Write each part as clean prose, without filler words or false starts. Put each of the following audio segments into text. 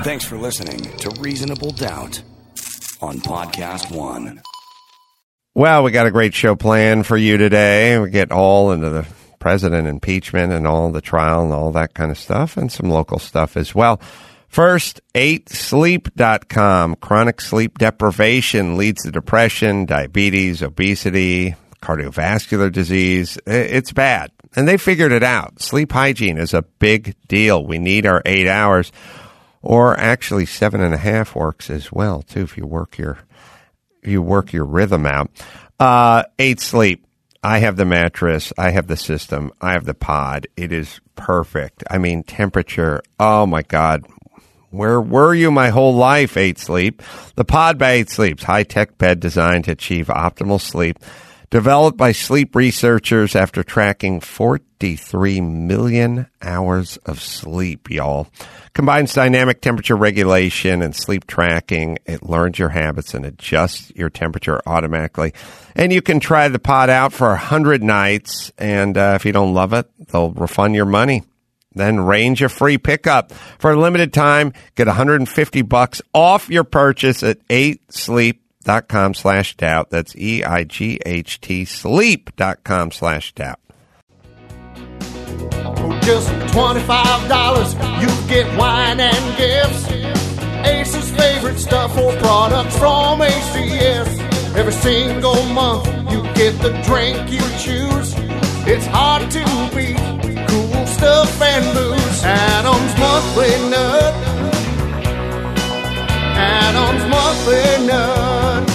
Thanks for listening to Reasonable Doubt on Podcast One. Well, we got a great show planned for you today. We get all into the president impeachment and all the trial and all that kind of stuff, and some local stuff as well. First, 8sleep.com. Chronic sleep deprivation leads to depression, diabetes, obesity, cardiovascular disease. It's bad. And they figured it out. Sleep hygiene is a big deal. We need our 8 hours, or actually 7.5 works as well, too, if you work your rhythm out. 8 Sleep. I have the mattress. I have the system. I have the pod. It is perfect. I mean, temperature. Oh, my God. Where were you my whole life, 8 Sleep? The pod by 8 Sleep's high-tech bed designed to achieve optimal sleep. Developed by sleep researchers after tracking 43 million hours of sleep, y'all. Combines dynamic temperature regulation and sleep tracking. It learns your habits and adjusts your temperature automatically. And you can try the pod out for 100 nights. And if you don't love it, they'll refund your money. Then arrange a free pickup. For a limited time, get $150 off your purchase at 8sleep.com/doubt. That's EIGHT sleep.com/doubt. For just $25, you get wine and gifts. Ace's favorite stuff or products from ACS. Every single month, you get the drink you choose. It's hard to beat. Cool stuff and booze. Adam's Monthly Nut. Adam's Monthly Nut.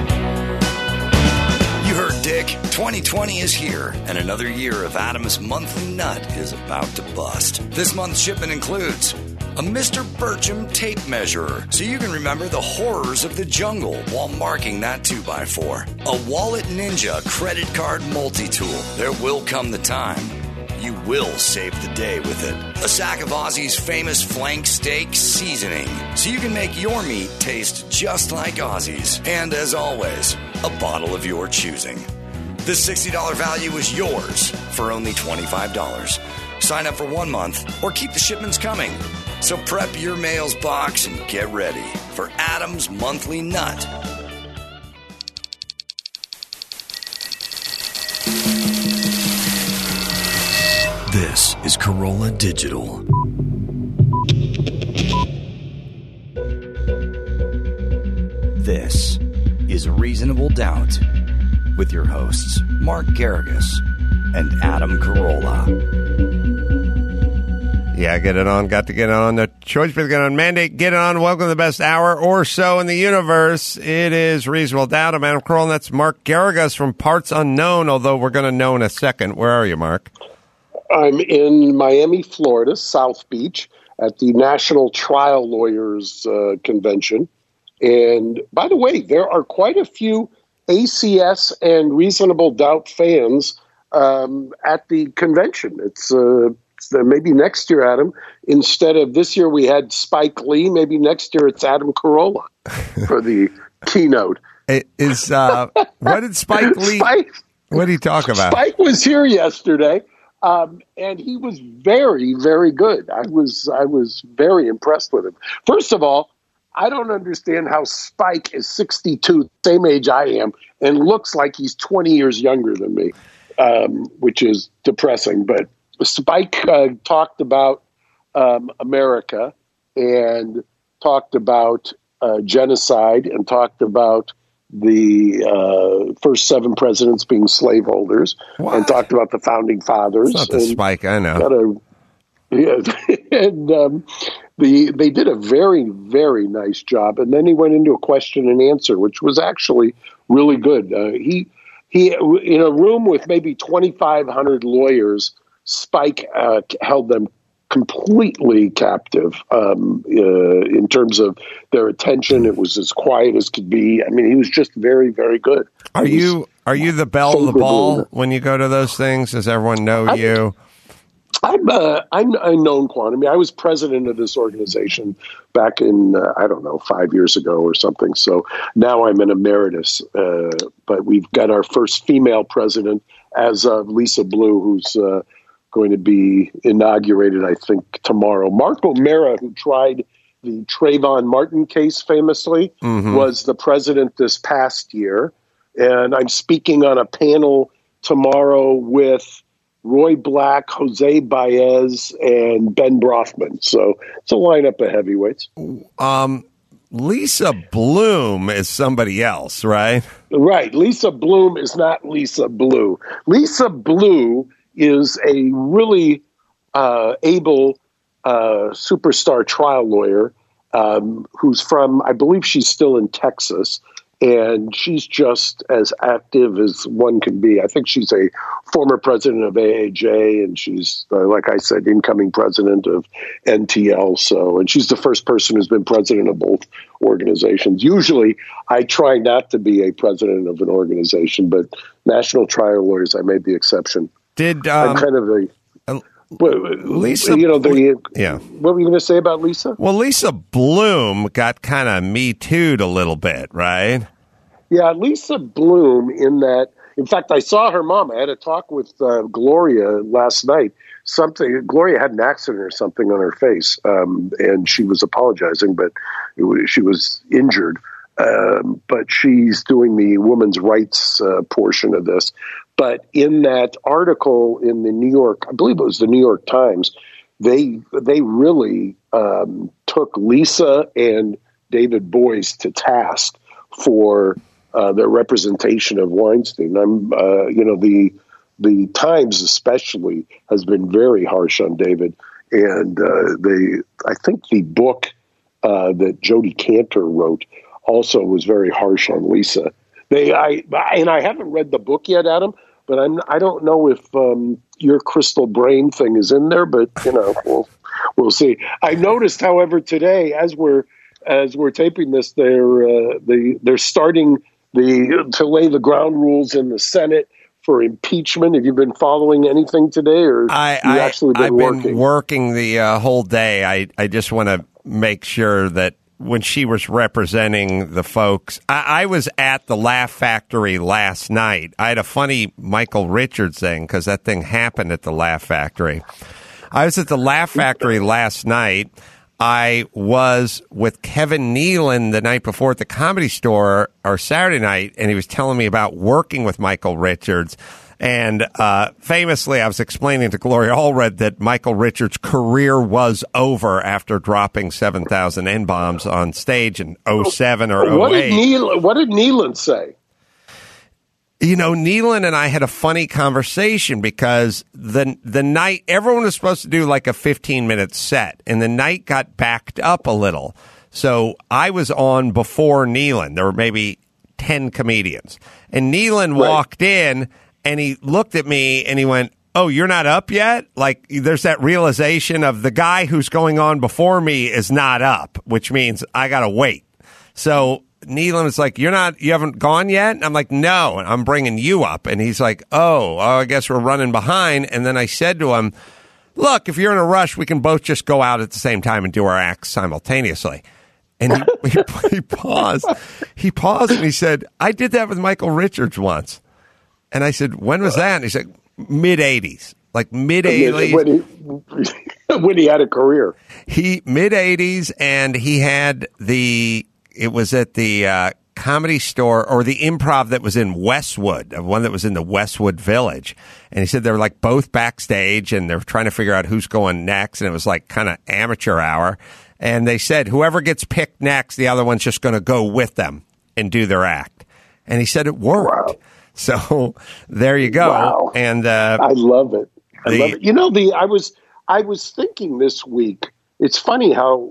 You heard Dick. 2020 is here, and another year of Adam's Monthly Nut is about to bust. This month's shipment includes a Mr. Burcham tape measurer, so you can remember the horrors of the jungle while marking that 2x4. A Wallet Ninja credit card multi-tool. There will come the time you will save the day with it. A sack of Aussie's famous flank steak seasoning, so you can make your meat taste just like Aussie's. And as always, a bottle of your choosing. This $60 value is yours for only $25. Sign up for 1 month or keep the shipments coming. So prep your mail's box and get ready for Adam's Monthly Nut. This is Corolla Digital. This is Reasonable Doubt with your hosts, Mark Garrigus and Adam Carolla. Yeah, get it on. Got to get on. The choice for the get on mandate. Get it on. Welcome to the best hour or so in the universe. It is Reasonable Doubt. I'm Adam Carolla, and that's Mark Garrigus from Parts Unknown, although we're going to know in a second. Where are you, Mark? I'm in Miami, Florida, South Beach, at the National Trial Lawyers Convention. And by the way, there are quite a few ACS and Reasonable Doubt fans at the convention. It's maybe next year, Adam, instead of this year we had Spike Lee, maybe next year it's Adam Carolla for the keynote. It is what did Spike Lee? What did he talk about? Spike was here yesterday. And he was very, very good. I was very impressed with him. First of all, I don't understand how Spike is 62, same age I am, and looks like he's 20 years younger than me, which is depressing. But Spike talked about America and talked about genocide and talked about the first 7 presidents being slaveholders, and talked about the founding fathers. It's not the Spike I know. And they did a very, very nice job. And then he went into a question and answer, which was actually really good. He in a room with maybe 2,500 lawyers, Spike held them completely captive in terms of their attention. It was as quiet as could be. I mean, he was just very, very good. Are you the belle of the ball when you go to those things? Does everyone know you? I'm a known quantity. I was president of this organization back in, 5 years ago or something. So now I'm an emeritus. But we've got our first female president as of Lisa Blue, who's going to be inaugurated, I think, tomorrow. Mark O'Mara, who tried the Trayvon Martin case famously, was the president this past year. And I'm speaking on a panel tomorrow with Roy Black, Jose Baez, and Ben Brofman. So it's a lineup of heavyweights. Lisa Bloom is somebody else, right? Right. Lisa Bloom is not Lisa Blue. Lisa Blue is a really able superstar trial lawyer who's from, I believe she's still in Texas, and she's just as active as one can be. I think she's a former president of AAJ, and she's, like I said, incoming president of NTL. So, and she's the first person who's been president of both organizations. Usually, I try not to be a president of an organization, but National Trial Lawyers, I made the exception. I'm kind of a Lisa, what were you going to say about Lisa? Well, Lisa Bloom got kind of Me Too'd a little bit, right? Yeah, Lisa Bloom in fact, I saw her mom. I had a talk with Gloria last night. Gloria had an accident or something on her face, and she was apologizing, but she was injured. But she's doing the women's rights portion of this. But in that article in the New York, I believe it was the New York Times, they really took Lisa and David Boies to task for their representation of Weinstein. The Times especially has been very harsh on David, and I think the book that Jodi Kantor wrote also was very harsh on Lisa. I haven't read the book yet, Adam, but I don't know if your crystal brain thing is in there, but we'll see. I noticed, however, today as we're taping this, they're starting to lay the ground rules in the Senate for impeachment. Have you been following anything today, or I've been working the whole day. I just want to make sure that when she was representing the folks, I was at the Laugh Factory last night. I had a funny Michael Richards thing because that thing happened at the Laugh Factory. I was at the Laugh Factory last night. I was with Kevin Nealon the night before at the Comedy Store, or Saturday night, and he was telling me about working with Michael Richards. And famously, I was explaining to Gloria Allred that Michael Richards' career was over after dropping 7,000 N-bombs on stage in 07 or 08. What did Nealon say? Nealon and I had a funny conversation because the night, everyone was supposed to do like a 15-minute set, and the night got backed up a little. So I was on before Nealon. There were maybe 10 comedians. And Nealon walked in, and he looked at me, and he went, "Oh, you're not up yet?" Like, there's that realization of the guy who's going on before me is not up, which means I got to wait. So Nealon was like, you haven't gone yet? And I'm like, no, I'm bringing you up. And he's like, oh, I guess we're running behind. And then I said to him, look, if you're in a rush, we can both just go out at the same time and do our acts simultaneously. And he paused. He paused and he said, I did that with Michael Richards once. And I said, when was that? And he said, mid-'80s. Like mid-'80s. When he had a career. Mid-'80s, and he had it was at the Comedy Store or the Improv that was in Westwood, one that was in the Westwood Village. And he said they were like both backstage and they're trying to figure out who's going next. And it was like kind of amateur hour. And they said, whoever gets picked next, the other one's just going to go with them and do their act. And he said it worked. Wow. So there you go. Wow. And I love it. I love it. I was thinking this week, it's funny how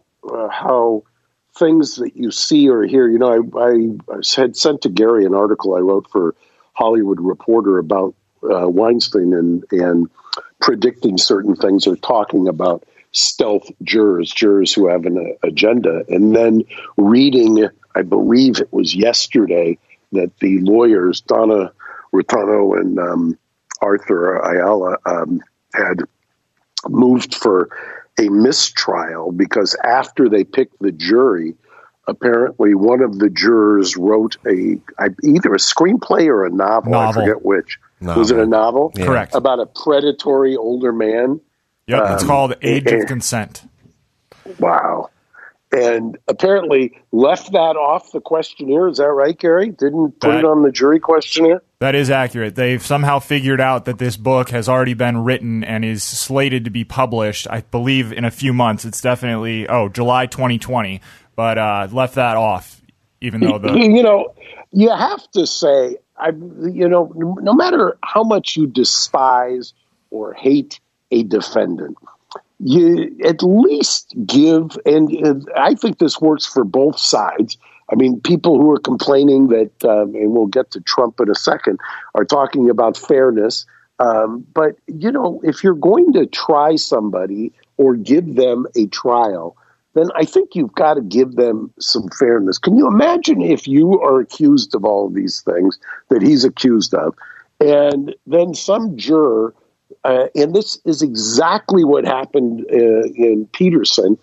things that you see or hear, I had sent to Gary an article I wrote for Hollywood Reporter about Weinstein and predicting certain things or talking about stealth jurors who have an agenda. And then reading, I believe it was yesterday, that the lawyers, Donna Rotano and Arthur Ayala, had moved for a mistrial because after they picked the jury, apparently one of the jurors wrote either a screenplay or a novel. I forget which. Novel. Was it a novel? Yeah. Correct. About a predatory older man. Yep, it's called Age of Consent. Wow. and apparently left that off the questionnaire. Is that right, Gary? Didn't put it on the jury questionnaire? That is accurate. They've somehow figured out that this book has already been written and is slated to be published, I believe, in a few months. It's definitely, July 2020, but left that off, even though you have to say, no matter how much you despise or hate a defendant, you at least give, and I think this works for both sides. I mean, people who are complaining that, and we'll get to Trump in a second, are talking about fairness. But, if you're going to try somebody or give them a trial, then I think you've got to give them some fairness. Can you imagine if you are accused of all of these things that he's accused of, and then some juror, and this is exactly what happened in Peterson,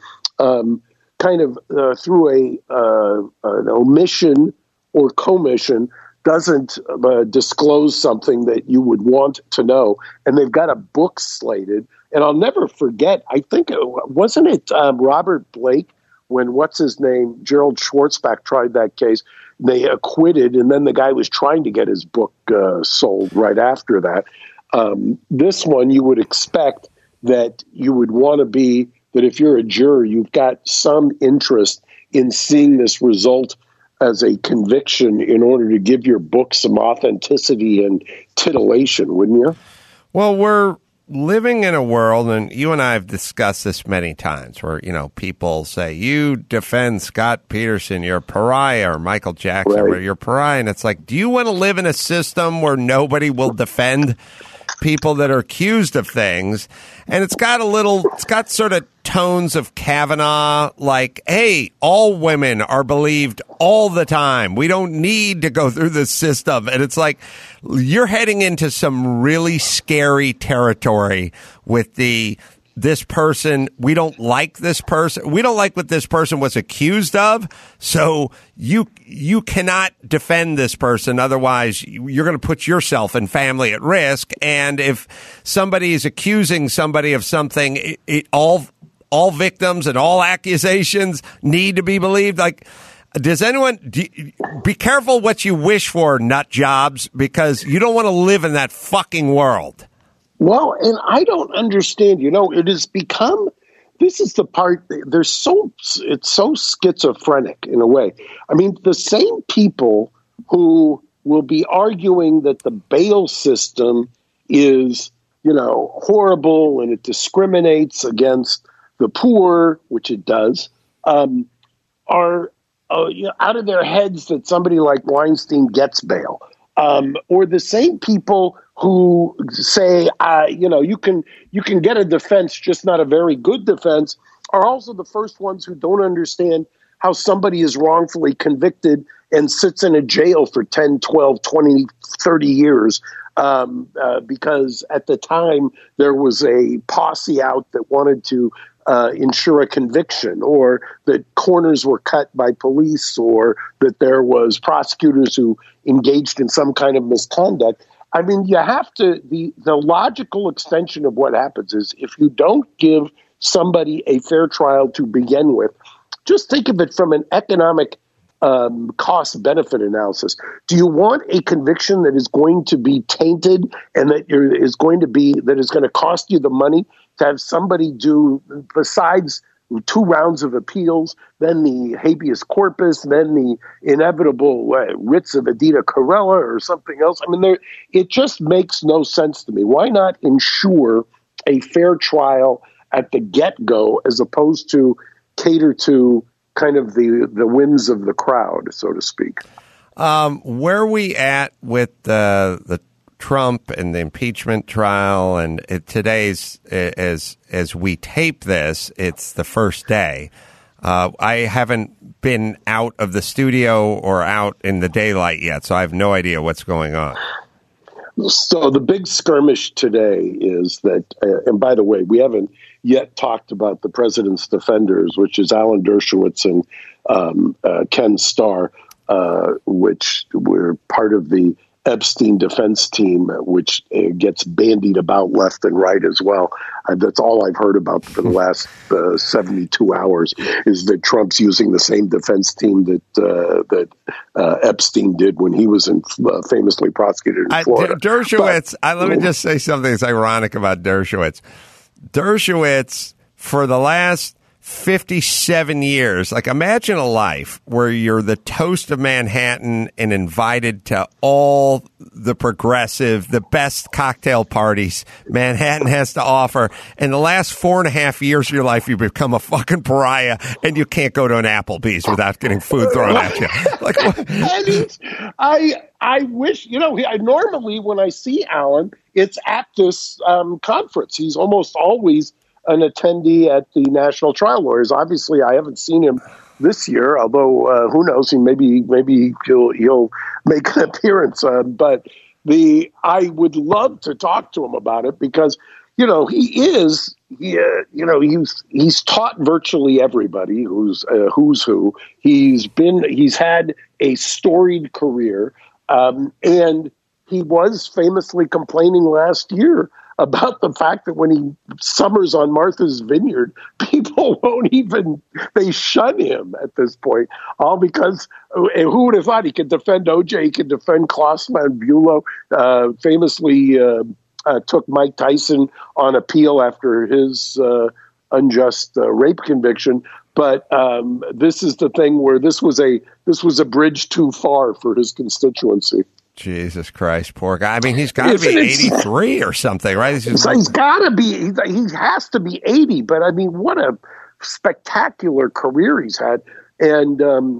through an omission or commission, doesn't disclose something that you would want to know, and they've got a book slated. And I'll never forget, I think, wasn't it Robert Blake, when Gerald Schwartzbach tried that case, they acquitted, and then the guy was trying to get his book sold right after that. This one, you would expect that you would want to be, that if you're a juror, you've got some interest in seeing this result as a conviction in order to give your book some authenticity and titillation, wouldn't you? Well, we're living in a world, and you and I have discussed this many times, where, people say, you defend Scott Peterson, you're a pariah, or Michael Jackson, right, or you're a pariah. And it's like, do you want to live in a system where nobody will defend people that are accused of things? And it's got sort of tones of Kavanaugh, like, hey, all women are believed all the time. We don't need to go through this system. And it's like, you're heading into some really scary territory with this person. We don't like this person. We don't like what this person was accused of. So you cannot defend this person. Otherwise, you're going to put yourself and family at risk. And if somebody is accusing somebody of something, all victims and all accusations need to be believed. Like, be careful what you wish for, nut jobs, because you don't want to live in that fucking world. Well, and I don't understand, it has become, this is the part, it's so schizophrenic in a way. I mean, the same people who will be arguing that the bail system is, horrible and it discriminates against the poor, which it does, are out of their heads that somebody like Weinstein gets bail. Or the same people who say, you can get a defense, just not a very good defense, are also the first ones who don't understand how somebody is wrongfully convicted and sits in a jail for 10, 12, 20, 30 years because at the time there was a posse out that wanted to ensure a conviction, or that corners were cut by police, or that there was prosecutors who engaged in some kind of misconduct. I mean, you have to, the logical extension of what happens is, if you don't give somebody a fair trial to begin with, just think of it from an economic cost-benefit analysis. Do you want a conviction that is going to be tainted and that is going to cost you the money to have somebody do, besides 2 rounds of appeals, then the habeas corpus, then the inevitable writs of Edita Corella or something else? I mean, it just makes no sense to me. Why not ensure a fair trial at the get-go, as opposed to cater to kind of the whims of the crowd, so to speak? Where are we at with the Trump and the impeachment trial? And today's, as we tape this, it's the first day. I haven't been out of the studio or out in the daylight yet, so I have no idea what's going on. So the big skirmish today is that, and by the way, we haven't yet talked about the president's defenders, which is Alan Dershowitz and Ken Starr, which were part of the Epstein defense team, which gets bandied about left and right as well. That's all I've heard about for the last 72 hours is that Trump's using the same defense team that Epstein did when he was famously prosecuted in Florida. Dershowitz, let me just say something that's ironic about Dershowitz. Dershowitz, for the last 57 years, like imagine a life where you're the toast of Manhattan and invited to all the progressive, the best cocktail parties Manhattan has to offer. In the last 4.5 years of your life, you become a fucking pariah and you can't go to an Applebee's without getting food thrown at you. Like, I wish, I normally when I see Alan, it's at this conference. He's almost always an attendee at the National Trial Lawyers. Obviously, I haven't seen him this year, although who knows? Maybe he'll make an appearance. But I would love to talk to him about it because he's taught virtually everybody who's who. He's had a storied career, and he was famously complaining last year about the fact that when he summers on Martha's Vineyard, people they shun him at this point, all because who would have thought he could defend OJ, he could defend Klaus Van Bülow, famously took Mike Tyson on appeal after his unjust rape conviction. But this is the thing where this was a bridge too far for his constituency. Jesus Christ, poor guy. I mean, he's got to be 83 or something, right? He's got to be. He has to be 80. But I mean, what a spectacular career he's had, and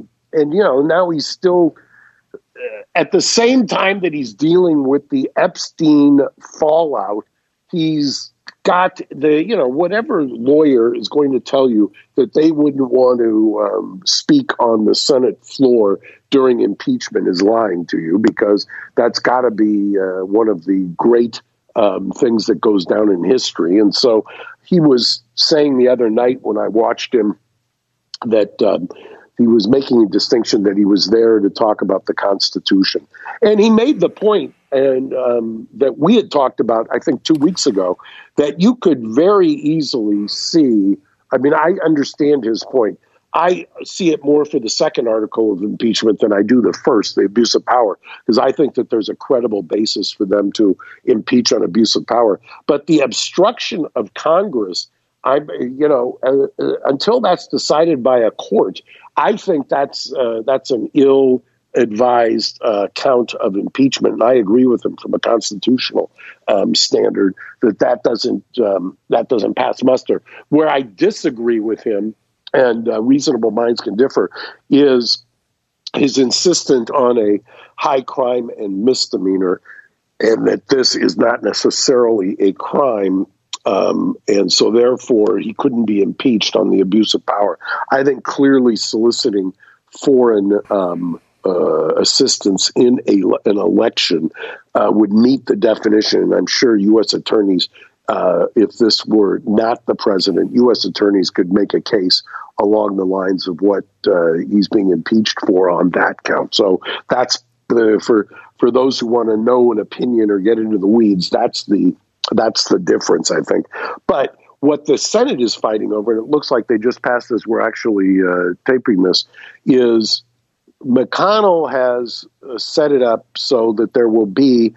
now he's still at the same time that he's dealing with the Epstein fallout. He's got whatever lawyer is going to tell you that they wouldn't want to speak on the Senate floor during impeachment is lying to you, because that's got to be one of the great things that goes down in history. And so he was saying the other night when I watched him that he was making a distinction that he was there to talk about the Constitution. And he made the point and that we had talked about, I think 2 weeks ago, that you could very easily see, I mean, I understand his point. I see it more for the second article of impeachment than I do the first, the abuse of power, because I think that there's a credible basis for them to impeach on abuse of power. But the obstruction of Congress, until that's decided by a court, I think that's an ill-advised count of impeachment. And I agree with him from a constitutional standard that doesn't pass muster. Where I disagree with him, and reasonable minds can differ, is his insistence on a high crime and misdemeanor, and that this is not necessarily a crime, and so therefore he couldn't be impeached on the abuse of power. I think clearly soliciting foreign assistance in an election would meet the definition, and I'm sure U.S. attorneys, if this were not the president, U.S. attorneys could make a case along the lines of what he's being impeached for on that count. So that's for those who want to know an opinion or get into the weeds, that's the difference, I think. But what the Senate is fighting over, and it looks like they just passed this, we're actually taping this, is McConnell has set it up so that there will be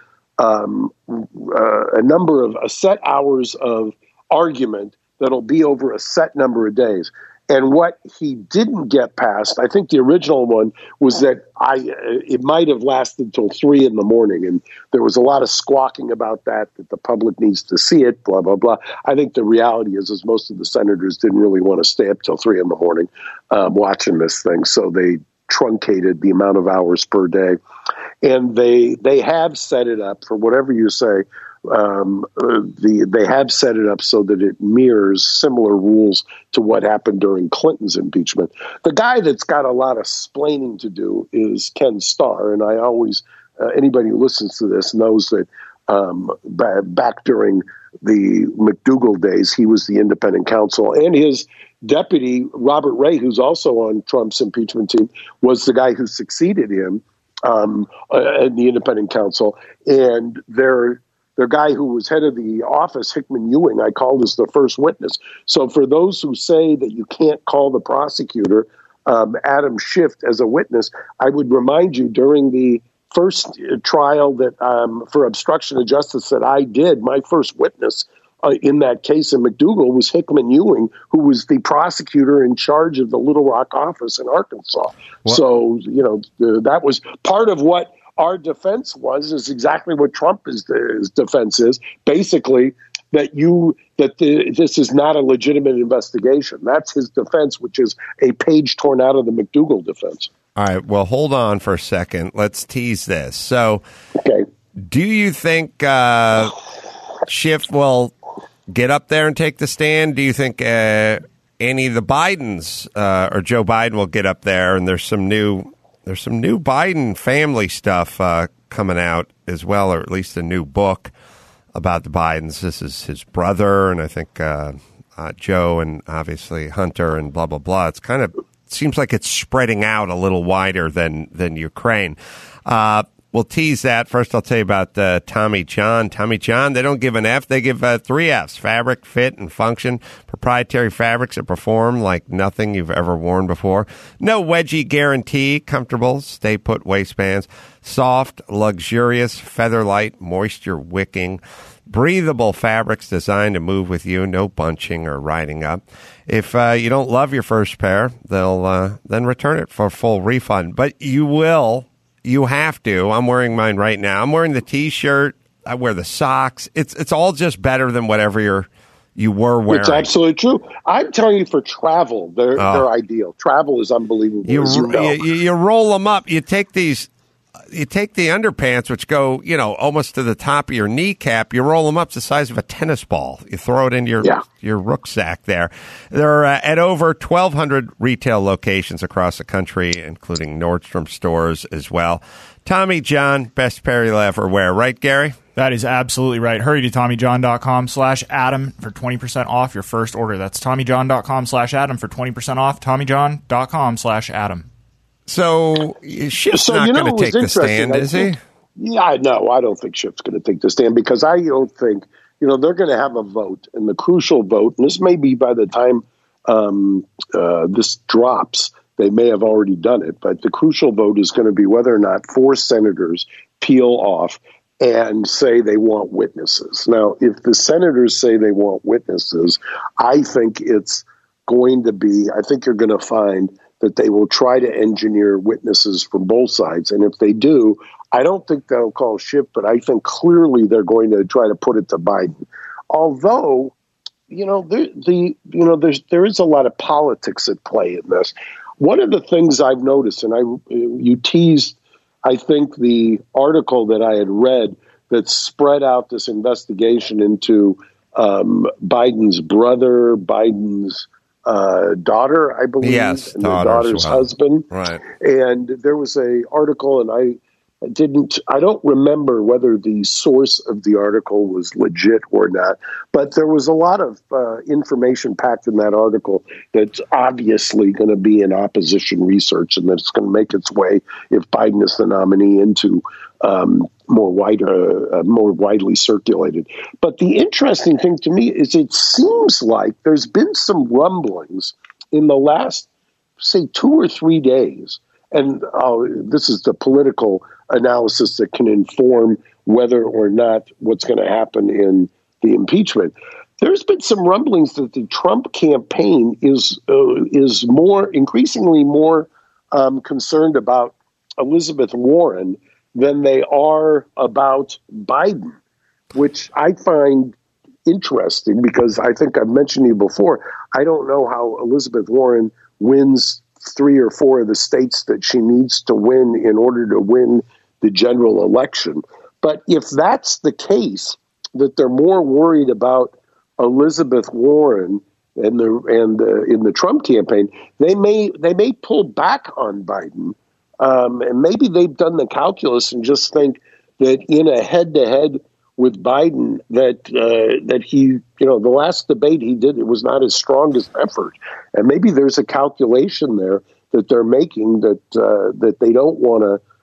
a number of set hours of argument that'll be over a set number of days. And what he didn't get past, I think the original one was that it might have lasted till 3 a.m, and there was a lot of squawking about that the public needs to see it, blah, blah, blah. I think the reality is most of the senators didn't really want to stay up till 3 a.m. Watching this thing, so they truncated the amount of hours per day. And they have set it up, for whatever you say, they have set it up so that it mirrors similar rules to what happened during Clinton's impeachment. The guy that's got a lot of splaining to do is Ken Starr, and I always anybody who listens to this knows that back during the McDougal days, he was the independent counsel, and his deputy, Robert Ray, who's also on Trump's impeachment team, was the guy who succeeded him. and the independent counsel, and their guy who was head of the office, Hickman Ewing, I called as the first witness. So for those who say that you can't call the prosecutor, Adam Schiff, as a witness, I would remind you during the first trial that for obstruction of justice that I did, my first witness in that case in McDougal was Hickman Ewing, who was the prosecutor in charge of the Little Rock office in Arkansas. What? So, that was part of what our defense is exactly what Trump's defense is. Basically, this is not a legitimate investigation. That's his defense, which is a page torn out of the McDougal defense. All right. Well, hold on for a second. Let's tease this. So, okay. Do you think Schiff will get up there and take the stand? Do you think any of the Bidens or Joe Biden will get up there? And there's some new Biden family stuff coming out as well, or at least a new book about the Bidens. This is his brother, and I think Joe, and obviously Hunter, and blah blah blah. It's kind of seems like it's spreading out a little wider than Ukraine. We'll tease that. First, I'll tell you about Tommy John. Tommy John, they don't give an F. They give 3 Fs: fabric, fit, and function. Proprietary fabrics that perform like nothing you've ever worn before. No wedgie guarantee. Comfortable, stay-put waistbands. Soft, luxurious, feather-light, moisture-wicking. Breathable fabrics designed to move with you. No bunching or riding up. If you don't love your first pair, they'll then return it for a full refund. But you will. You have to. I'm wearing mine right now. I'm wearing the T-shirt. I wear the socks. It's all just better than whatever you were wearing. It's absolutely true. I'm telling you, for travel, they're ideal. Travel is unbelievable. You roll them up. You take the underpants, which go almost to the top of your kneecap. You roll them up to the size of a tennis ball. You throw it in your rucksack there. They're at over 1,200 retail locations across the country, including Nordstrom stores as well. Tommy John, best pair you'll ever wear. Right, Gary? That is absolutely right. Hurry to TommyJohn.com/Adam for 20% off your first order. That's TommyJohn.com/Adam for 20% off. TommyJohn.com/Adam. So Schiff's not going to take the stand, is he? Yeah, no, I don't think Schiff's going to take the stand, because I don't think, they're going to have a vote, and the crucial vote, and this may be by the time this drops, they may have already done it, but the crucial vote is going to be whether or not 4 senators peel off and say they want witnesses. Now, if the senators say they want witnesses, I think it's going to be, I think you're going to find that they will try to engineer witnesses from both sides. And if they do, I don't think they'll call Schiff, but I think clearly they're going to try to put it to Biden. Although, there is a lot of politics at play in this. One of the things I've noticed, and you teased, I think, the article that I had read that spread out this investigation into Biden's brother, Biden's daughter, I believe, yes, and their daughter's husband. Right. And there was a article, and I don't remember whether the source of the article was legit or not, but there was a lot of information packed in that article that's obviously going to be in opposition research, and that's going to make its way, if Biden is the nominee, into more widely circulated. But the interesting thing to me is it seems like there's been some rumblings in the last, say, 2 or 3 days, and this is the political analysis that can inform whether or not what's going to happen in the impeachment. There's been some rumblings that the Trump campaign is increasingly more concerned about Elizabeth Warren than they are about Biden, which I find interesting, because I think I've mentioned to you before, I don't know how Elizabeth Warren wins 3 or 4 of the states that she needs to win in order to win the general election. But if that's the case, that they're more worried about Elizabeth Warren and in the Trump campaign, they may pull back on Biden. And maybe they've done the calculus and just think that in a head-to-head with Biden, that he, the last debate he did, it was not his strongest effort. And maybe there's a calculation there that they're making that they don't want to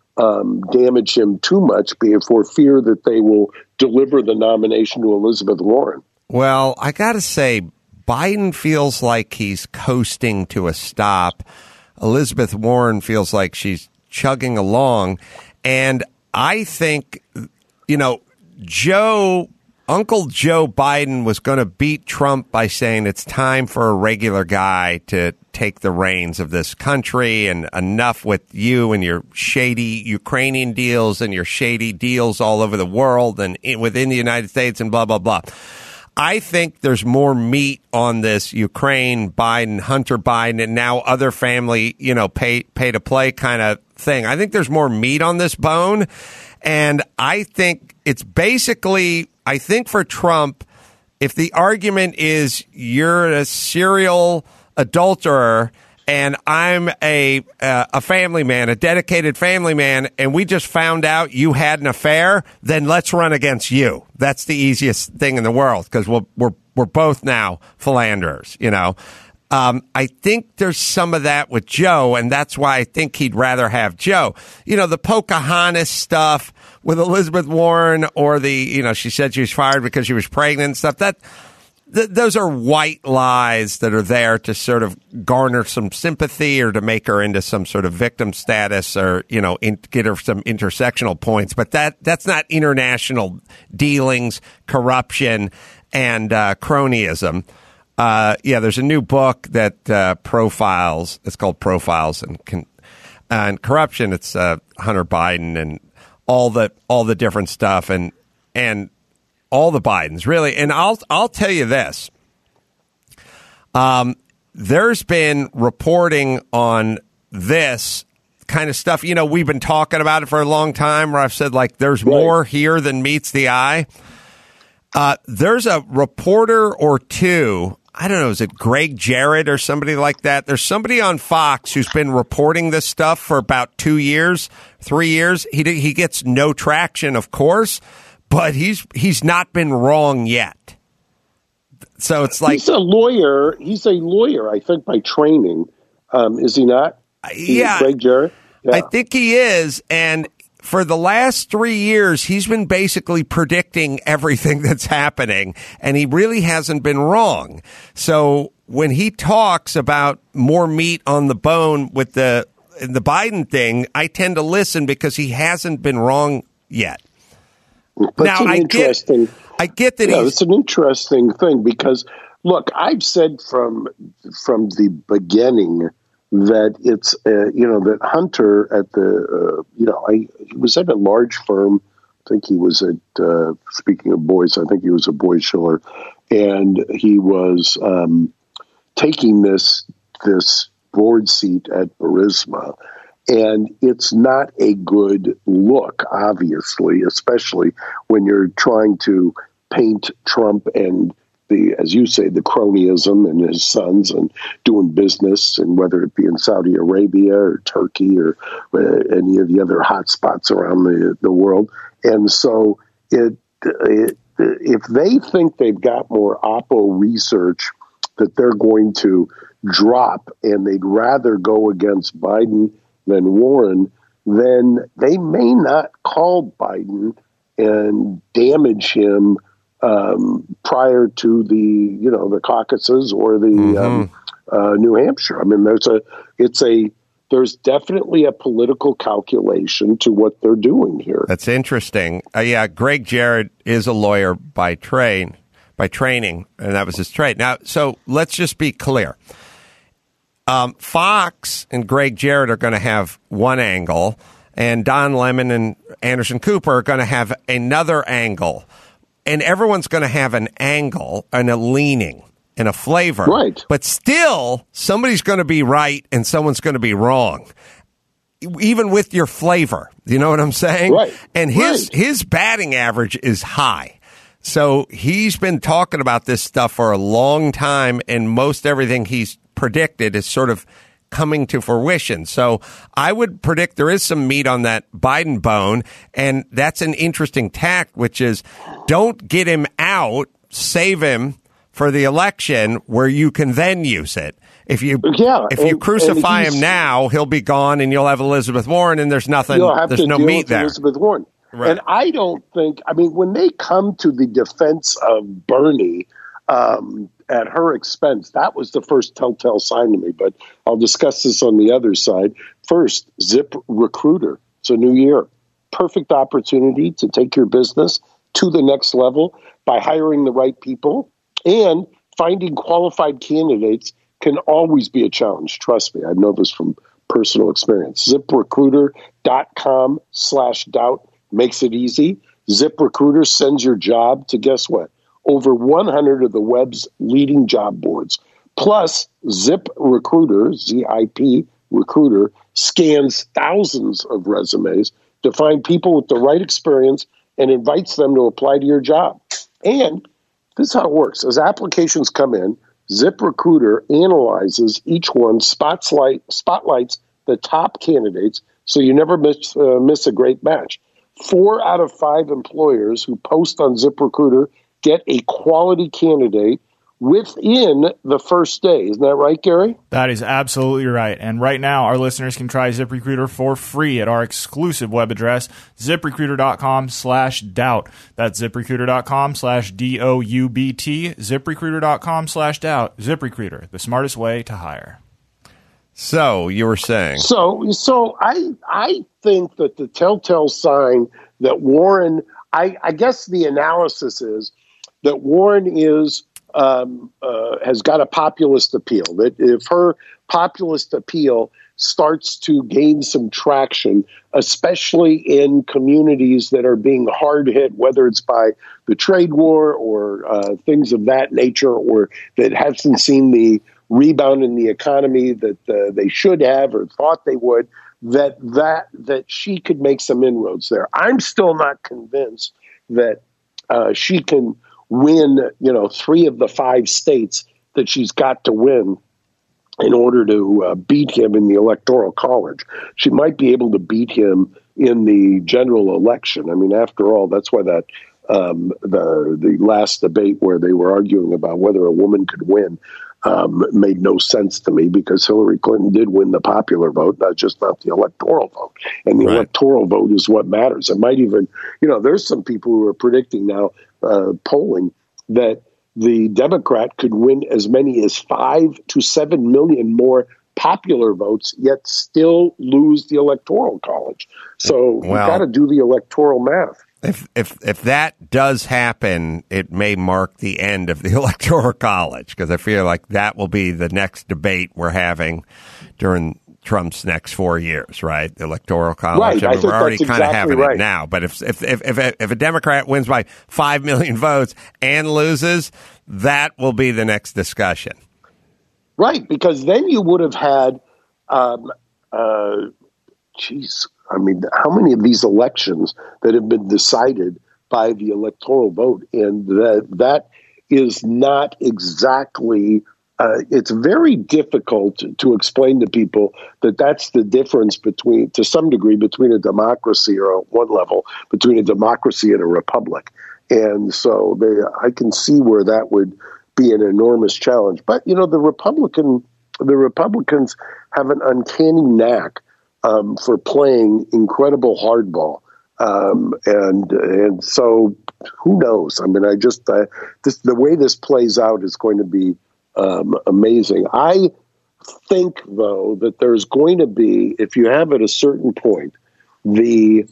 damage him too much for fear that they will deliver the nomination to Elizabeth Warren. Well, I got to say, Biden feels like he's coasting to a stop. Elizabeth Warren feels like she's chugging along. And I think, Uncle Joe Biden was going to beat Trump by saying it's time for a regular guy to take the reins of this country, and enough with you and your shady Ukrainian deals and your shady deals all over the world and within the United States and blah, blah, blah. I think there's more meat on this Ukraine Biden, Hunter Biden, and now other family, pay to play kind of thing. I think there's more meat on this bone. And I think it's basically, I think for Trump, if the argument is you're a serial adulterer and I'm a family man, a dedicated family man, and we just found out you had an affair, then let's run against you. That's the easiest thing in the world because we're both now philanderers, I think there's some of that with Joe, and that's why I think he'd rather have Joe. The Pocahontas stuff with Elizabeth Warren, or she said she was fired because she was pregnant and stuff. Those are white lies that are there to sort of garner some sympathy or to make her into some sort of victim status or, get her some intersectional points. But that's not international dealings, corruption, and cronyism. There's a new book that profiles. It's called Profiles and Corruption. It's Hunter Biden and all the different stuff and all the Bidens really. And I'll tell you this. There's been reporting on this kind of stuff. We've been talking about it for a long time. Where I've said there's more here than meets the eye. There's a reporter or two. I don't know, is it Greg Jarrett or somebody like that? There's somebody on Fox who's been reporting this stuff for about 2 years, 3 years. He gets no traction, of course, but he's not been wrong yet. So it's like he's a lawyer, I think, by training. Is he not? Yeah, Greg Jarrett? Yeah. I think he is, and for the last 3 years, he's been basically predicting everything that's happening, and he really hasn't been wrong. So when he talks about more meat on the bone with the Biden thing, I tend to listen because he hasn't been wrong yet. But now, I get that. It's an interesting thing because, look, I've said from the beginning that it's that Hunter at the he was at a large firm. I think he was at speaking of boys, I think he was a boy Schiller, and he was taking this board seat at Burisma, and it's not a good look, obviously, especially when you're trying to paint Trump and as you say, the cronyism and his sons and doing business, and whether it be in Saudi Arabia or Turkey or any of the other hot spots around the world. And so if they think they've got more Oppo research that they're going to drop and they'd rather go against Biden than Warren, then they may not call Biden and damage him prior to the caucuses or the New Hampshire. I mean, there's definitely a political calculation to what they're doing here. That's interesting. Greg Jarrett is a lawyer by training, and that was his trade. Now, so let's just be clear. Fox and Greg Jarrett are going to have one angle, and Don Lemon and Anderson Cooper are going to have another angle. And everyone's going to have an angle and a leaning and a flavor. Right. But still, somebody's going to be right and someone's going to be wrong, even with your flavor. You know what I'm saying? Right. And his batting average is high. So he's been talking about this stuff for a long time, and most everything he's predicted is sort of coming to fruition. So I would predict there is some meat on that Biden bone, and that's an interesting tact, which is don't get him out, save him for the election where you can then use it. If you and crucify him now, he'll be gone, and you'll have Elizabeth Warren, and there's nothing. There's no meat there. Elizabeth Warren. Right. And I don't think. I mean, when they come to the defense of Bernie at her expense, that was the first telltale sign to me. But I'll discuss this on the other side. First, ZipRecruiter. It's a new year. Perfect opportunity to take your business to the next level by hiring the right people, and finding qualified candidates can always be a challenge. Trust me. I know this from personal experience. ZipRecruiter.com/doubt makes it easy. ZipRecruiter sends your job to, guess what? Over 100 of the web's leading job boards. Plus, ZipRecruiter, ZIP Recruiter, scans thousands of resumes to find people with the right experience and invites them to apply to your job. And this is how it works. As applications come in, ZipRecruiter analyzes each one, spotlights the top candidates, so you never miss a great match. 4 out of 5 employers who post on ZipRecruiter get a quality candidate within the first day. Isn't that right, Gary? That is absolutely right. And right now, our listeners can try ZipRecruiter for free at our exclusive web address, ZipRecruiter.com/doubt. That's ZipRecruiter.com/DOUBT, ZipRecruiter.com/doubt. ZipRecruiter, the smartest way to hire. So you were saying. So I think that the telltale sign that Warren, I guess the analysis is that Warren has got a populist appeal. That if her populist appeal starts to gain some traction, especially in communities that are being hard hit, whether it's by the trade war or things of that nature, or that hasn't seen the rebound in the economy that they should have or thought they would, that she could make some inroads there. I'm still not convinced that she can win, 3 of the 5 states that she's got to win in order to beat him in the Electoral College. She might be able to beat him in the general election. I mean, after all, that's why that the last debate where they were arguing about whether a woman could win made no sense to me, because Hillary Clinton did win the popular vote, not the electoral vote. And the electoral vote is what matters. It might even, there's some people who are predicting now, polling, that the Democrat could win as many as 5 to 7 million more popular votes, yet still lose the Electoral College. So you've got to do the electoral math. If that does happen, it may mark the end of the Electoral College, because I feel like that will be the next debate we're having during Trump's next 4 years, right? The Electoral College. Right. I mean, we're already kind of exactly having it now. But if a Democrat wins by 5 million votes and loses, that will be the next discussion. Right, because then you would have had, I mean, how many of these elections that have been decided by the electoral vote? And that is not exactly, it's very difficult to explain to people that that's the difference between, to some degree, between a democracy, or at one level, between a democracy and a republic. And so I can see where that would be an enormous challenge. But, the Republicans have an uncanny knack for playing incredible hardball. And so who knows? I mean, the way this plays out is going to be amazing. I think, though, that there's going to be, if you have at a certain point, the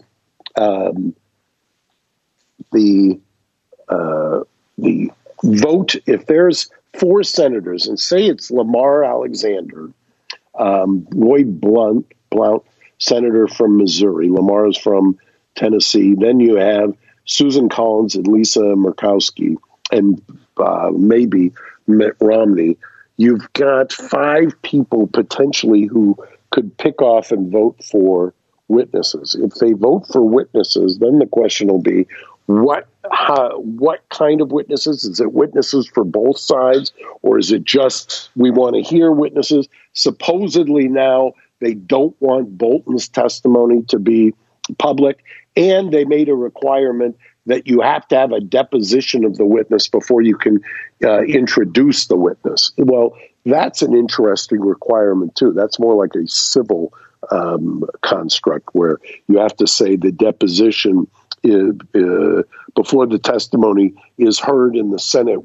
vote, if there's 4 senators, and say it's Lamar Alexander, Lloyd Blount, senator from Missouri, Lamar is from Tennessee, then you have Susan Collins and Lisa Murkowski, and maybe Mitt Romney. You've got 5 people potentially who could pick off and vote for witnesses. If they vote for witnesses, then the question will be, what kind of witnesses? Is it witnesses for both sides, or is it just we want to hear witnesses? Supposedly now they don't want Bolton's testimony to be public, and they made a requirement that you have to have a deposition of the witness before you can introduce the witness. Well, That's an interesting requirement, too. That's more like a civil construct where you have to say the deposition before the testimony is heard in the Senate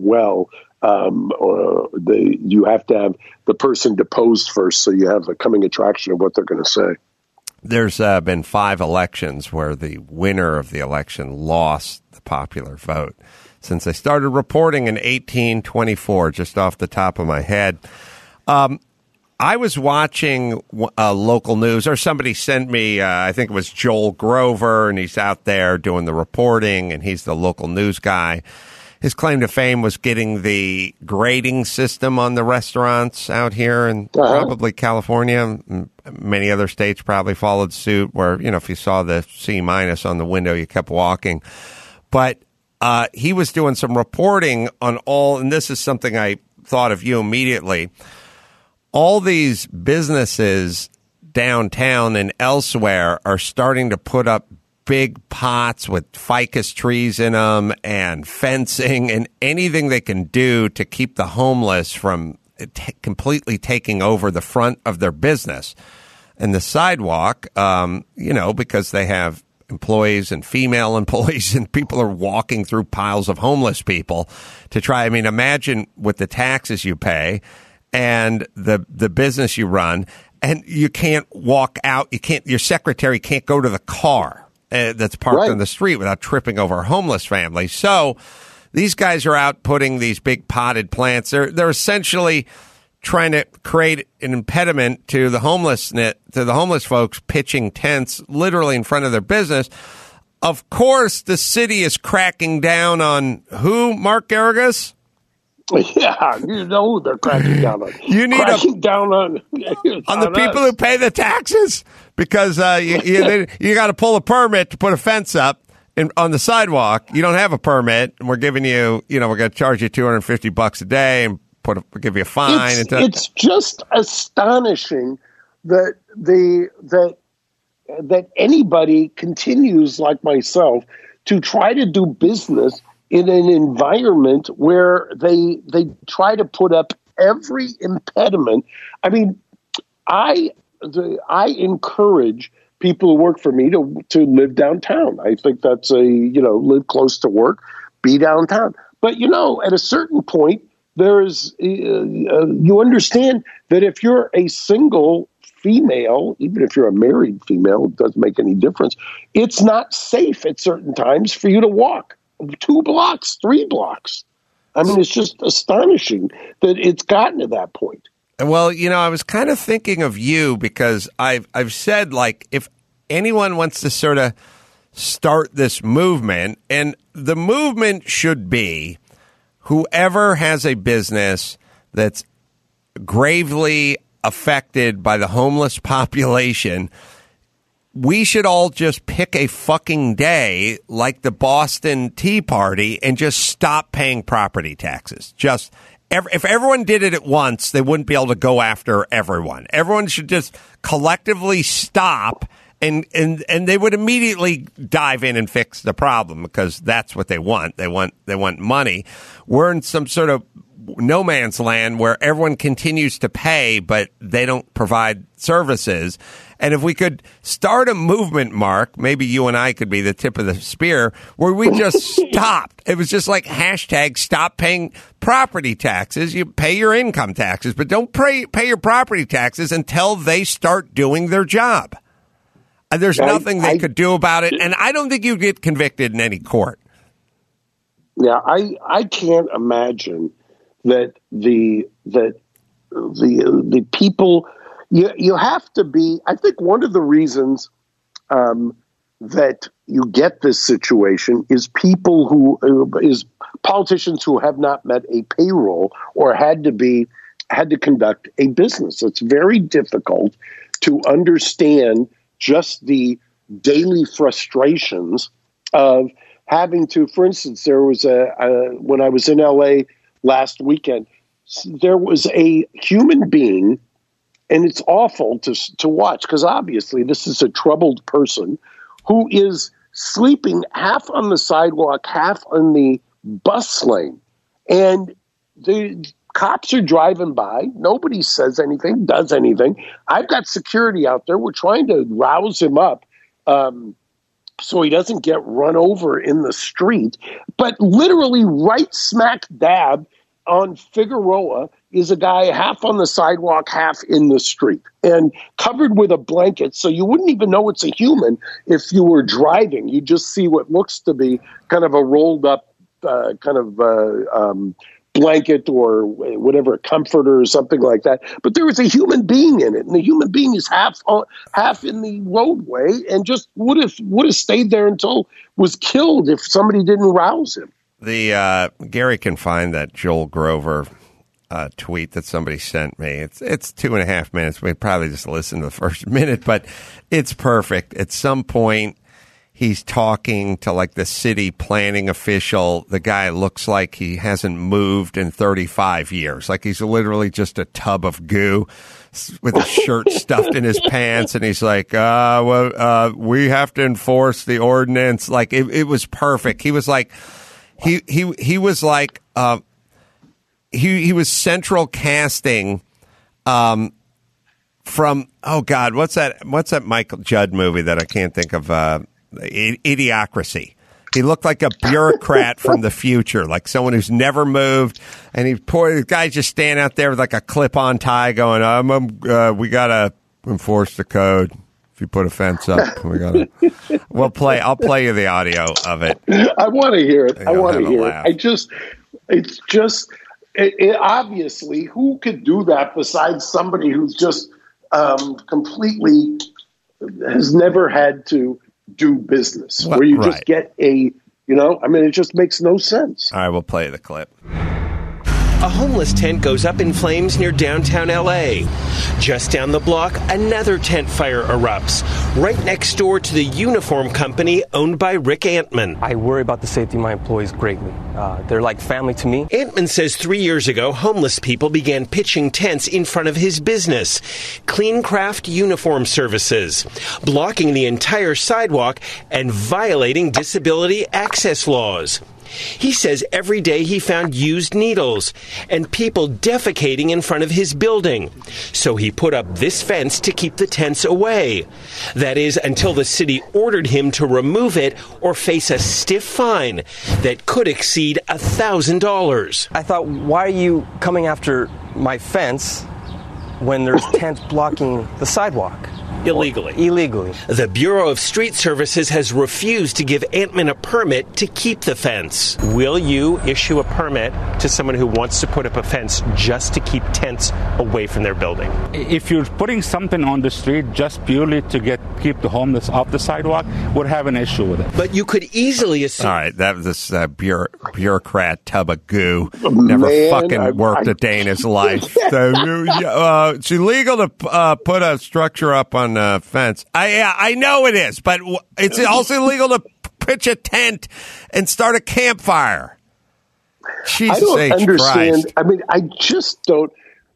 you have to have the person deposed first, so you have a coming attraction of what they're going to say. There's been 5 elections where the winner of the election lost the popular vote since I started reporting in 1824, just off the top of my head. I was watching local news, or somebody sent me, I think it was Joel Grover, and he's out there doing the reporting, and he's the local news guy. His claim to fame was getting the grading system on the restaurants out here in probably California. Many other states probably followed suit where, if you saw the C- on the window, you kept walking. But he was doing some reporting on and this is something I thought of you immediately. All these businesses downtown and elsewhere are starting to put up big pots with ficus trees in them and fencing and anything they can do to keep the homeless from completely taking over the front of their business. And the sidewalk, because they have employees and female employees, and people are walking through piles of homeless people to try. I mean, imagine with the taxes you pay and the business you run, and you can't walk out. Your secretary can't go to the car that's parked on the street without tripping over a homeless family. So these guys are out putting these big potted plants. They're essentially trying to create an impediment to the homeless folks pitching tents literally in front of their business. Of course, the city is cracking down on who, Mark Garrigus? Yeah, you know who they're cracking down on. Down on the people who pay the taxes, because you got to pull a permit to put a fence up on the sidewalk. You don't have a permit, and we're giving you, we're going to charge you $250 a day and give you a fine. It's just astonishing that that anybody continues like myself to try to do business in an environment where they try to put up every impediment. I mean, I encourage people who work for me to live downtown. I think that's live close to work, be downtown. But at a certain point, there's you understand that if you're a single female, even if you're a married female, it doesn't make any difference. It's not safe at certain times for you to walk 2 blocks, 3 blocks. I mean, it's just astonishing that it's gotten to that point. Well, I was kind of thinking of you because I've said, like, if anyone wants to sort of start this movement, and the movement should be whoever has a business that's gravely affected by the homeless population, we should all just pick a fucking day like the Boston Tea Party and just stop paying property taxes. If everyone did it at once, they wouldn't be able to go after everyone. Everyone should just collectively stop, and they would immediately dive in and fix the problem, because that's what they want. They want money. We're in some sort of no man's land where everyone continues to pay, but they don't provide services. And if we could start a movement, Mark, maybe you and I could be the tip of the spear, where we just stopped. It was just like hashtag stop paying property taxes. You pay your income taxes, but don't pay your property taxes until they start doing their job. And there's nothing they could do about it. And I don't think you'd get convicted in any court. Yeah, I can't imagine that the people, you have to be. I think one of the reasons that you get this situation is politicians who have not met a payroll or had to conduct a business. It's very difficult to understand just the daily frustrations of having to. For instance, there was when I was in LA last weekend, there was a human being, and it's awful to watch, because obviously this is a troubled person who is sleeping half on the sidewalk, half on the bus lane. And the Cops are driving by. Nobody says anything, does anything. I've got security out there. We're trying to rouse him up so he doesn't get run over in the street. But literally right smack dab on Figueroa is a guy half on the sidewalk, half in the street, and covered with a blanket. So you wouldn't even know it's a human if you were driving. You just see what looks to be kind of a rolled up blanket or whatever, comforter or something like that. But there was a human being in it, and the human being is half in the roadway and just would have stayed there until was killed if somebody didn't rouse him. The Gary can find that Joel Grover tweet that somebody sent me. It's 2.5 minutes. We probably just listen to the first minute, but it's perfect. At some point, he's talking to like the city planning official. The guy looks like he hasn't moved in 35 years. Like he's literally just a tub of goo with his shirt stuffed in his pants. And he's like, we have to enforce the ordinance. Like it was perfect. He was like, he was like, he was central casting, from, oh God, what's that Michael Judd movie that I can't think of, Idiocracy. He looked like a bureaucrat from the future, like someone who's never moved. And the guy just standing out there with like a clip-on tie going, we got to enforce the code. If you put a fence up, we got to. I'll play you the audio of it. I want to hear it. I want to hear it. It's obviously, who could do that besides somebody who's just completely has never had to do business, where you just get it just makes no sense. All right, we'll play the clip. A homeless tent goes up in flames near downtown L.A. Just down the block, another tent fire erupts, right next door to the uniform company owned by Rick Antman. I worry about the safety of my employees greatly. They're like family to me. Antman says 3 years ago, homeless people began pitching tents in front of his business, Clean Craft Uniform Services, blocking the entire sidewalk and violating disability access laws. He says every day he found used needles and people defecating in front of his building. So he put up this fence to keep the tents away. That is, until the city ordered him to remove it or face a stiff fine that could exceed $1,000. I thought, why are you coming after my fence when there's tents blocking the sidewalk? Illegally. The Bureau of Street Services has refused to give Antman a permit to keep the fence. Will you issue a permit to someone who wants to put up a fence just to keep tents away from their building? If you're putting something on the street just purely to keep the homeless off the sidewalk, would have an issue with it. But you could easily assume... All right, that was this bureaucrat tub of goo. Never worked a day in his life. It's illegal to put a structure up on fence. I know it is, but it's also illegal to pitch a tent and start a campfire. Jesus, I don't understand. Christ. I mean, I just don't.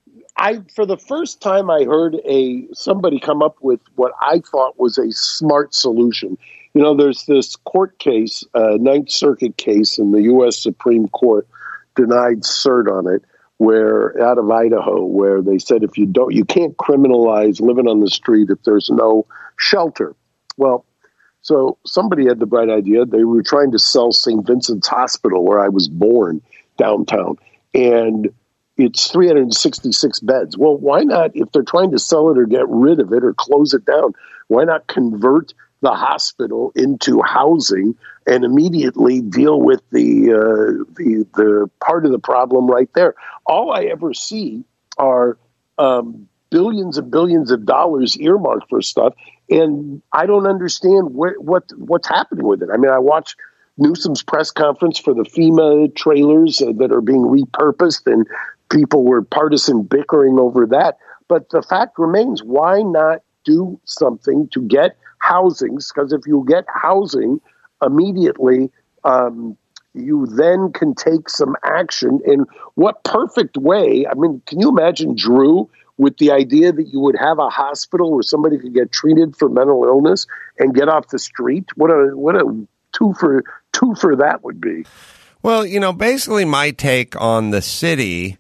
For the first time, I heard somebody come up with what I thought was a smart solution. You know, there's this court case, Ninth Circuit case in the U.S. Supreme Court, denied cert on it, where out of Idaho, where they said you can't criminalize living on the street if there's no shelter. Well, so somebody had the bright idea. They were trying to sell St. Vincent's Hospital, where I was born, downtown, and it's 366 beds. Well, why not, if they're trying to sell it or get rid of it or close it down, why not convert the hospital into housing and immediately deal with the part of the problem right there? All I ever see are billions and billions of dollars earmarked for stuff, and I don't understand what's happening with it. I mean, I watched Newsom's press conference for the FEMA trailers that are being repurposed, and people were partisan bickering over that. But the fact remains, why not do something to get housings? Because if you get housing immediately, you then can take some action. In what perfect way? I mean, can you imagine Drew with the idea that you would have a hospital where somebody could get treated for mental illness and get off the street? What a two for that would be. Well, basically my take on the city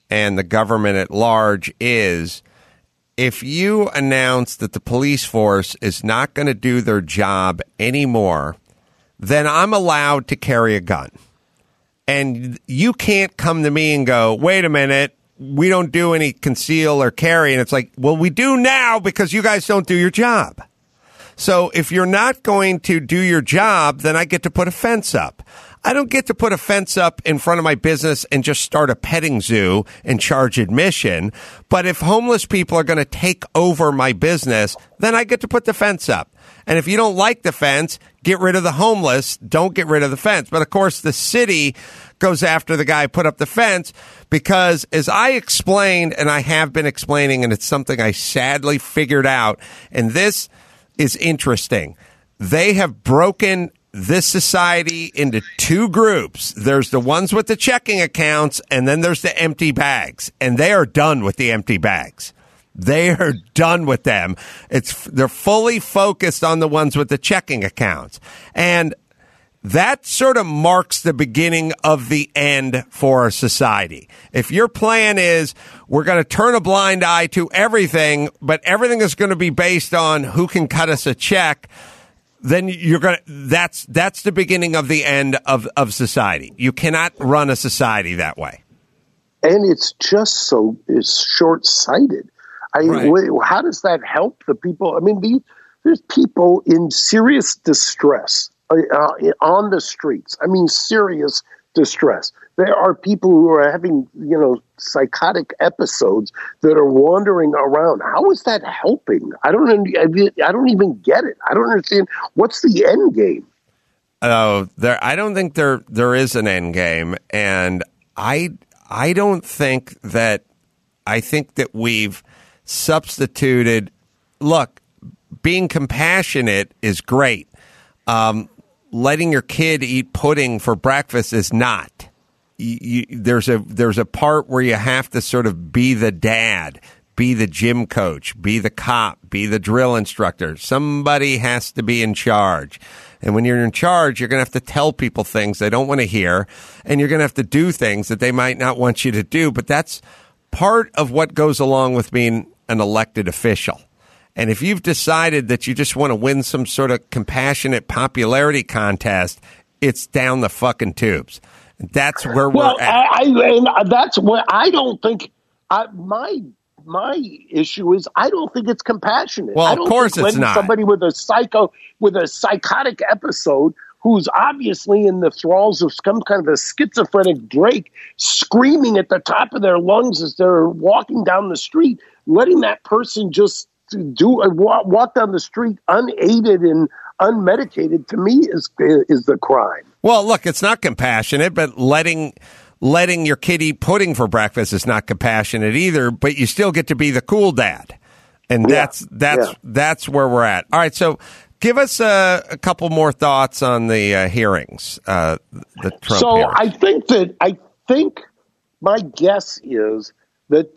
and the government at large is, if you announce that the police force is not going to do their job anymore, then I'm allowed to carry a gun. And you can't come to me and go, wait a minute, we don't do any conceal or carry. And it's like, well, we do now because you guys don't do your job. So if you're not going to do your job, then I get to put a fence up. I don't get to put a fence up in front of my business and just start a petting zoo and charge admission. But if homeless people are going to take over my business, then I get to put the fence up. And if you don't like the fence, get rid of the homeless. Don't get rid of the fence. But of course, the city goes after the guy who put up the fence because, as I explained, and I have been explaining, and it's something I sadly figured out, and this is interesting. They have broken this society into two groups. There's the ones with the checking accounts, and then there's the empty bags. And they are done with the empty bags. They are done with them. They're fully focused on the ones with the checking accounts. And that sort of marks the beginning of the end for our society. If your plan is we're going to turn a blind eye to everything, but everything is going to be based on who can cut us a check, then that's the beginning of the end of society. You cannot run a society that way. And it's just it's short-sighted. Right. How does that help the people? I mean, there's people in serious distress on the streets. I mean, serious distress. There are people who are having, psychotic episodes that are wandering around. How is that helping? I don't even get it. I don't understand. What's the end game? I don't think there is an end game, and I don't think that. I think that we've substituted. Look, being compassionate is great. Letting your kid eat pudding for breakfast is not. There's a part where you have to sort of be the dad, be the gym coach, be the cop, be the drill instructor. Somebody has to be in charge. And when you're in charge, you're going to have to tell people things they don't want to hear, and you're going to have to do things that they might not want you to do. But that's part of what goes along with being an elected official. And if you've decided that you just want to win some sort of compassionate popularity contest, it's down the fucking tubes. That's where we're at. That's what I don't think. My issue is I don't think it's compassionate. Well, I don't of course think it's not. Somebody with a psychotic episode who's obviously in the thralls of some kind of a schizophrenic break, screaming at the top of their lungs as they're walking down the street, letting that person just walk down the street unaided and unmedicated, to me is the crime. Well, look, it's not compassionate, but letting your kid eat pudding for breakfast is not compassionate either, but you still get to be the cool dad. And that's where we're at. All right, so give us a couple more thoughts on the hearings, the Trump hearings. I think my guess is that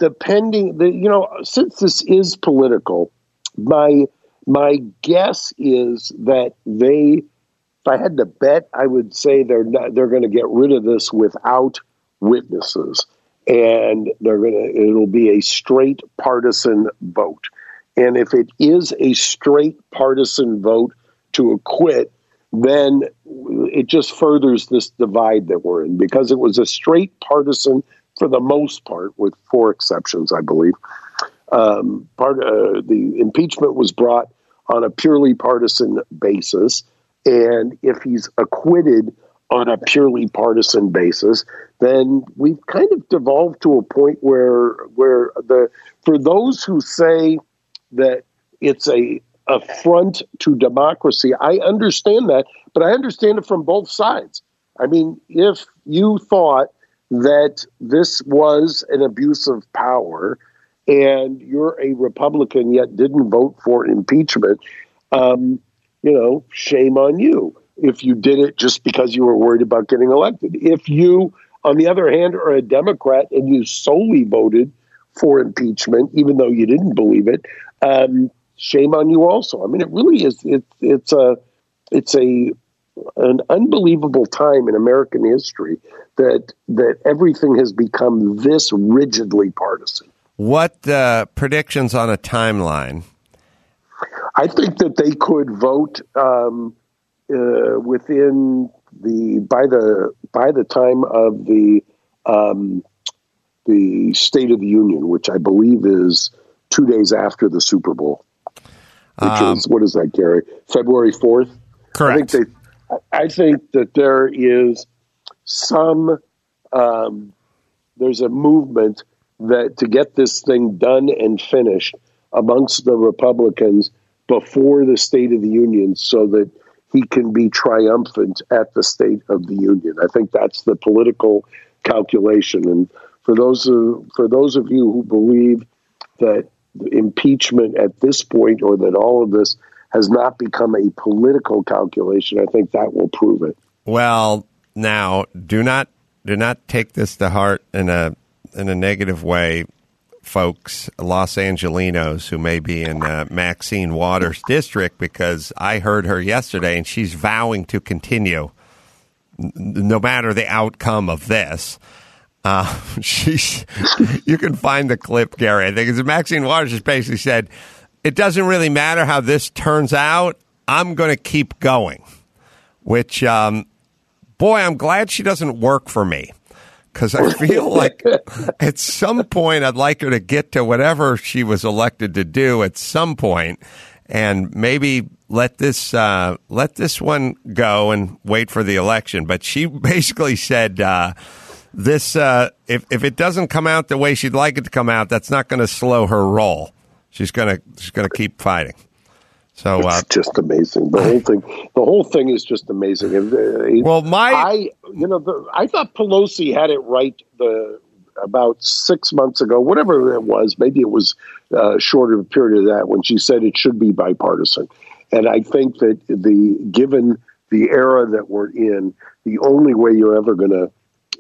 since this is political, my guess is that if I had to bet, I would say they're going to get rid of this without witnesses, and it'll be a straight partisan vote. And if it is a straight partisan vote to acquit, then it just furthers this divide that we're in, because it was a straight partisan for the most part, with 4 exceptions, I believe. The impeachment was brought on a purely partisan basis, and if he's acquitted on a purely partisan basis, then we've kind of devolved to a point where for those who say that it's a affront to democracy, I understand that, but I understand it from both sides. I mean, if you thought that this was an abuse of power and you're a Republican yet didn't vote for impeachment, shame on you if you did it just because you were worried about getting elected. If you, on the other hand, are a Democrat and you solely voted for impeachment, even though you didn't believe it, shame on you also. I mean, it really is. It's an unbelievable time in American history that everything has become this rigidly partisan. What predictions on a timeline? I think that they could vote within by the time of the State of the Union, which I believe is 2 days after the Super Bowl. Which is, what is that, Gary? February 4th? Correct. I think that there is there's a movement that to get this thing done and finished amongst the Republicans before the State of the Union so that he can be triumphant at the State of the Union. I think that's the political calculation. And for those of you who believe that impeachment at this point or that all of this has not become a political calculation, I think that will prove it. Well, now do not take this to heart in a negative way, folks, Los Angelinos who may be in Maxine Waters' district, because I heard her yesterday and she's vowing to continue no matter the outcome of this. You can find the clip, Gary. I think it's Maxine Waters just basically said, it doesn't really matter how this turns out. I'm going to keep going, which, boy, I'm glad she doesn't work for me, because I feel like at some point I'd like her to get to whatever she was elected to do at some point, and maybe let this one go and wait for the election. But she basically said, this if it doesn't come out the way she'd like it to come out, that's not going to slow her roll. She's gonna keep fighting. So it's just amazing. The whole thing is just amazing. Well, I thought Pelosi had it right about 6 months ago, whatever it was. Maybe it was a shorter period of that, when she said it should be bipartisan. And I think that given the era that we're in, the only way you're ever going to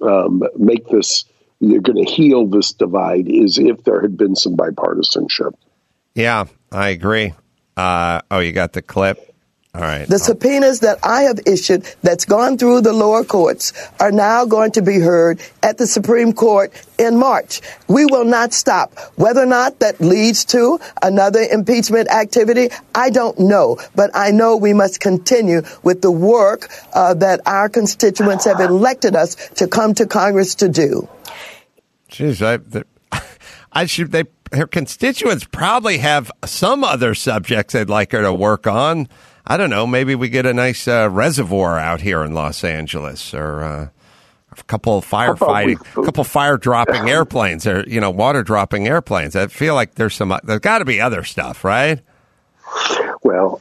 you're going to heal this divide is if there had been some bipartisanship. Yeah, I agree. You got the clip? All right. The subpoenas that I have issued that's gone through the lower courts are now going to be heard at the Supreme Court in March. We will not stop. Whether or not that leads to another impeachment activity, I don't know. But I know we must continue with the work that our constituents have elected us to come to Congress to do. Jeez, her constituents probably have some other subjects they'd like her to work on. I don't know. Maybe we get a nice reservoir out here in Los Angeles, or a couple of fire dropping airplanes, or water dropping airplanes. I feel like there's got to be other stuff, right? Well,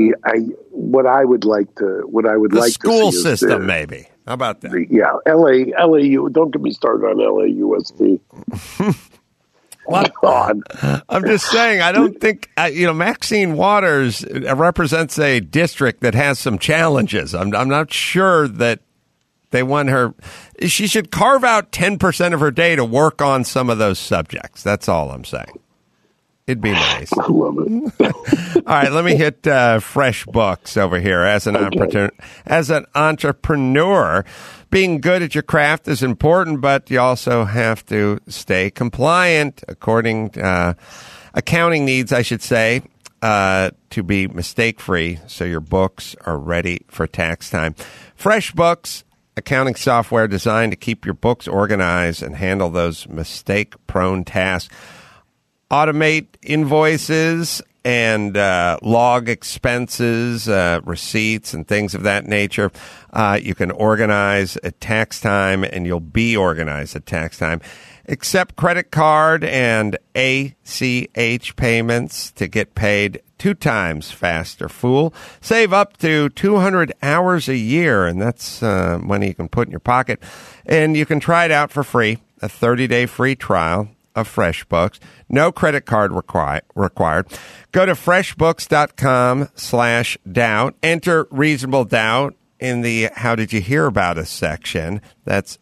the school system, maybe. How about that? LAU. Don't get me started on LAUSD. What? I'm just saying, I don't think, Maxine Waters represents a district that has some challenges. I'm not sure that they want her. She should carve out 10% of her day to work on some of those subjects. That's all I'm saying. It'd be nice. I love it. All right, let me hit FreshBooks over here. As an entrepreneur, being good at your craft is important, but you also have to stay compliant, according to accounting needs, I should say, to be mistake-free, so your books are ready for tax time. FreshBooks, accounting software designed to keep your books organized and handle those mistake-prone tasks. Automate invoices and log expenses, receipts, and things of that nature. You can organize at tax time, and you'll be organized at tax time. Accept credit card and ACH payments to get paid 2 times faster, fool. Save up to 200 hours a year, and that's money you can put in your pocket. And you can try it out for free, a 30-day free trial of FreshBooks. No credit card required. Go to freshbooks.com/doubt. Enter reasonable doubt in the How Did You Hear About Us section. That's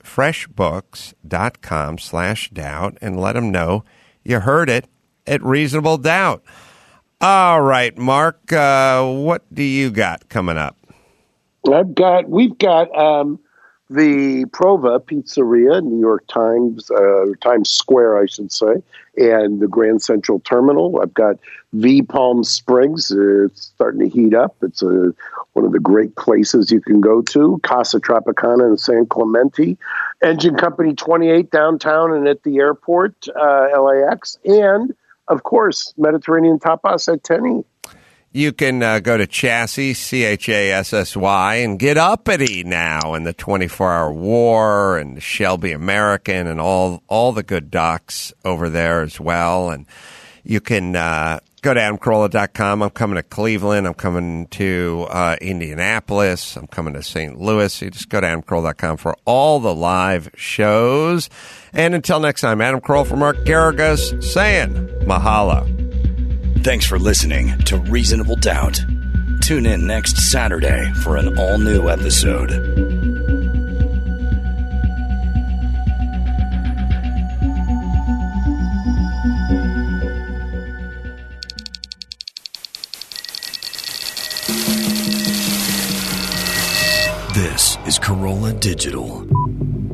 freshbooks.com/doubt, and let them know you heard it at reasonable doubt. All right, Mark, what do you got coming up? We've got the Prova Pizzeria, New York Times, Times Square, I should say, and the Grand Central Terminal. I've got V Palm Springs. It's starting to heat up. It's one of the great places you can go to. Casa Tropicana in San Clemente. Engine Company 28 downtown and at the airport, LAX. And, of course, Mediterranean Tapas at Tenny. You can go to Chassis, CHASSY, and get uppity now in the 24-hour war and Shelby American and all the good docks over there as well. And you can go to AdamCarolla.com. I'm coming to Cleveland. I'm coming to Indianapolis. I'm coming to St. Louis. You just go to AdamCarolla.com for all the live shows. And until next time, Adam Carolla for Mark Garagos saying mahalo. Thanks for listening to Reasonable Doubt. Tune in next Saturday for an all-new episode. This is Carolla Digital.